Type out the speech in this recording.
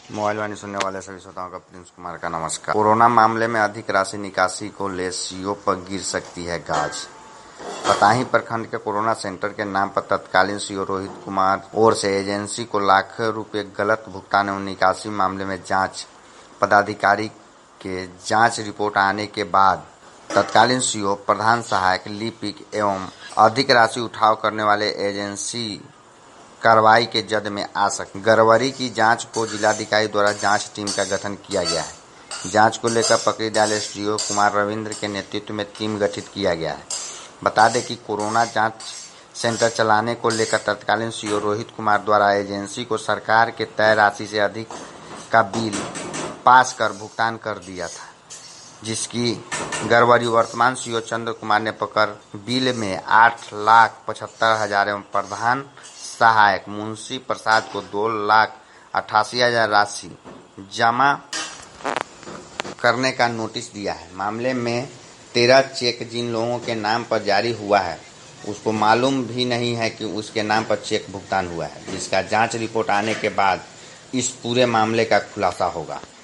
Mobile वाणी सुनने वाले सभी श्रोताओं का प्रिंस कुमार का नमस्कार। कोरोना मामले में अधिक राशि निकासी को ले सीओ पर गिर सकती है गाज। पताही प्रखंड के कोरोना सेंटर के नाम पर तत्कालीन सीओ रोहित कुमार ओर से एजेंसी को लाखों रुपए गलत भुगतान एवं निकासी मामले में जांच पदाधिकारी के जांच रिपोर्ट आने के बाद तत्कालीन सीओ प्रधान सहायक लिपिक एवं अधिक राशि उठाव करने वाले एजेंसी कार्रवाई के जद में आ सके। गड़बड़ी की जांच को जिलाधिकारी द्वारा जांच टीम का गठन किया गया है। जांच को लेकर पकड़ीदार एसडीओ कुमार रविंद्र के नेतृत्व में टीम गठित किया गया है। बता दें कि कोरोना जांच सेंटर चलाने को लेकर तत्कालीन सीओ रोहित कुमार द्वारा एजेंसी को सरकार के तय राशि से अधिक का बिल पास कर भुगतान कर दिया था, जिसकी गड़बड़ी वर्तमान सीओ चंद्र कुमार ने पकड़ बिल में 8,75,000 एवं प्रधान सहायक मुंशी प्रसाद को 2,88,000 राशि जमा करने का नोटिस दिया है। मामले में 13 चेक जिन लोगों के नाम पर जारी हुआ है उसको मालूम भी नहीं है कि उसके नाम पर चेक भुगतान हुआ है, जिसका जांच रिपोर्ट आने के बाद इस पूरे मामले का खुलासा होगा।